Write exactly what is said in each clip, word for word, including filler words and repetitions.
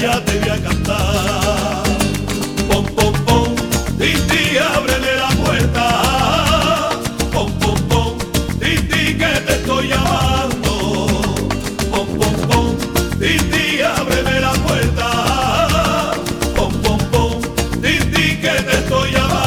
estrella te voy a cantar. Pom, pom, pom, Titi, ábreme la puerta. Pom, pom, pom, Titi, que te estoy llamando. Pom, pom, pom, Titi, ábreme la puerta. Pom, pom, pom, Titi, que te estoy llamando.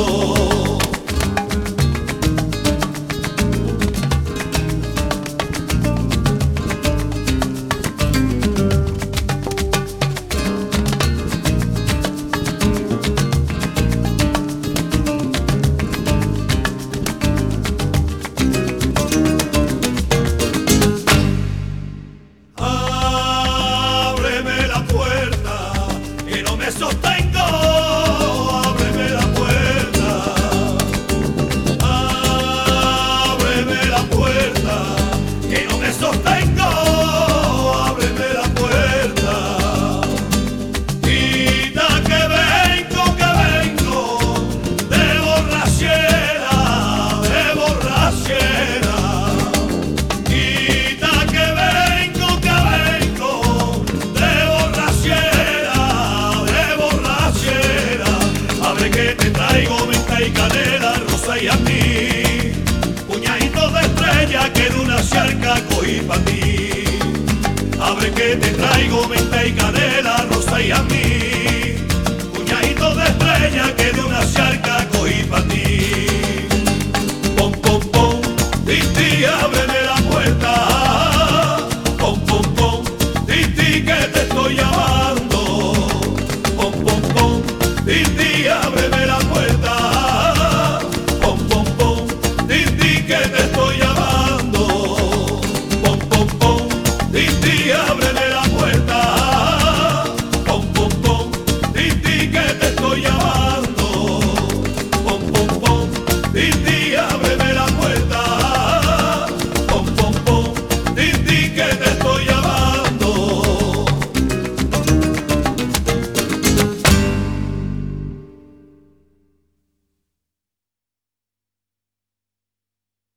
Sostengo, ábreme la puerta, ábreme la puerta, que no me sostengo, ábreme la puerta. Quita que vengo, que vengo, de borrachera, de borrachera. Quita que vengo, que vengo, de borrachera. Que te traigo menta y canela, rosa y a mí, puñaditos de estrella que de una charca cogí pa' ti. Abre que te traigo menta y canela, rosa y a mí, puñaditos de estrella que de una charca cogí pa' ti. Pom, pom, pom, Titi, ábreme la puerta. Pom, pom, pom, Titi, que te estoy llamando. Pom, pom, pom, Titi.